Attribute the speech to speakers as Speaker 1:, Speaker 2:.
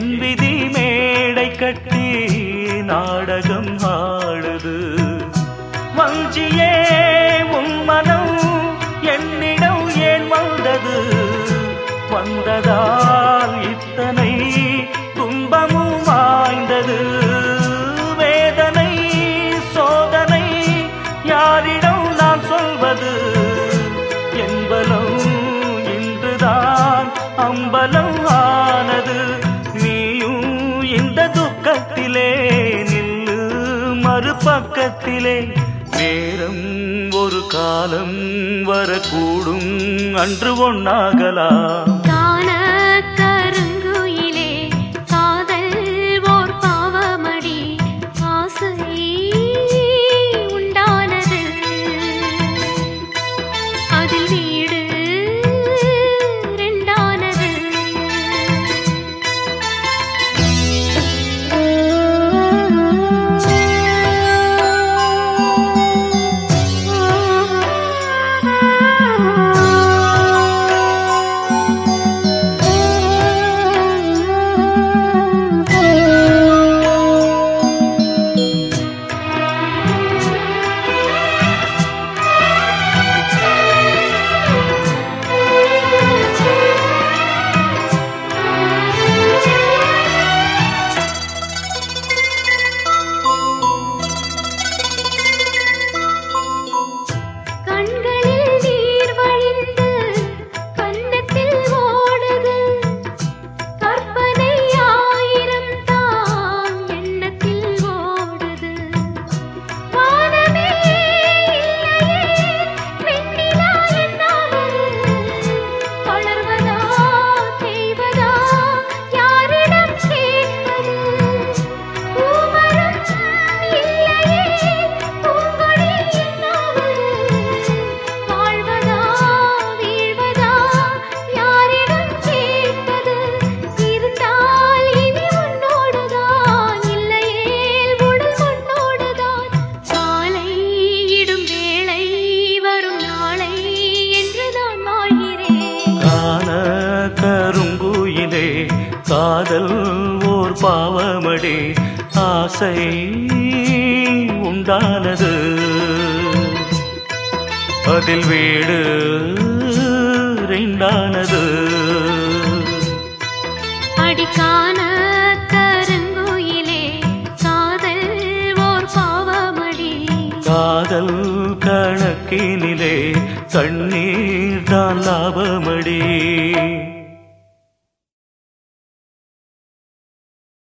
Speaker 1: என் விதி மேடை கட்டி நாடகம் ஆடுது. வஞ்சியே உன் மனம் என்னிடம் ஏன் வந்தது? வந்ததால் இத்தனை துன்பமும் வாய்ந்தது. வேதனை சோதனை யாரிடம் நான் சொல்வது? என்பலம் இன்றுதான் அம்பலம் ஆனது. நீயும் இந்த துக்கத்திலே நில்லு மறுபக்கத்திலே. நேரம் ஒரு காலம் வரக்கூடும், அன்று ஒன்னாகலாம். காதல் ஓர் பாவமடி, ஆசை உண்டானது. அதில் வீடு ரெண்டானது.
Speaker 2: அடிக்கான கருங்குயிலே காதல் ஓர் பாவமடி.
Speaker 1: காதல் கணக்கினிலே கண்ணீர் தான் லாபமடி.